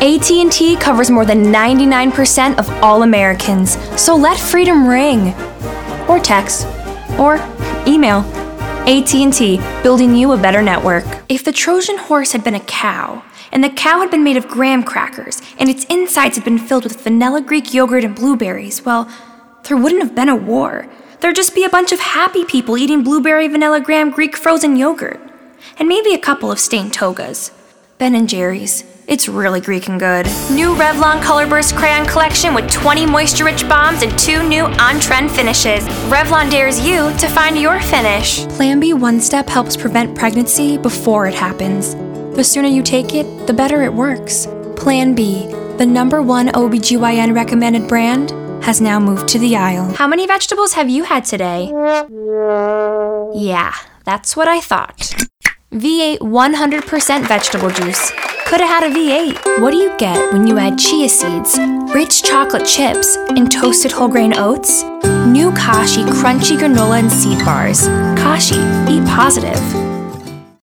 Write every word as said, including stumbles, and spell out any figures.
A T and T covers more than ninety-nine percent of all Americans, so let freedom ring. Or text. Or email. A T and T, building you a better network. If the Trojan horse had been a cow, and the cow had been made of graham crackers, and its insides had been filled with vanilla Greek yogurt and blueberries, well, there wouldn't have been a war. There'd just be a bunch of happy people eating blueberry, vanilla, graham, Greek frozen yogurt. And maybe a couple of stained togas. Ben and Jerry's. It's really Greek and good. New Revlon Colorburst Crayon Collection with twenty moisture-rich bombs and two new on-trend finishes. Revlon dares you to find your finish. Plan B One Step helps prevent pregnancy before it happens. The sooner you take it, the better it works. Plan B, the number one O B G Y N recommended brand, has now moved to the aisle. How many vegetables have you had today? Yeah, that's what I thought. V eight one hundred percent vegetable juice. Could have had a V eight. What do you get when you add chia seeds, rich chocolate chips, and toasted whole grain oats? New Kashi crunchy granola and seed bars. Kashi, eat positive.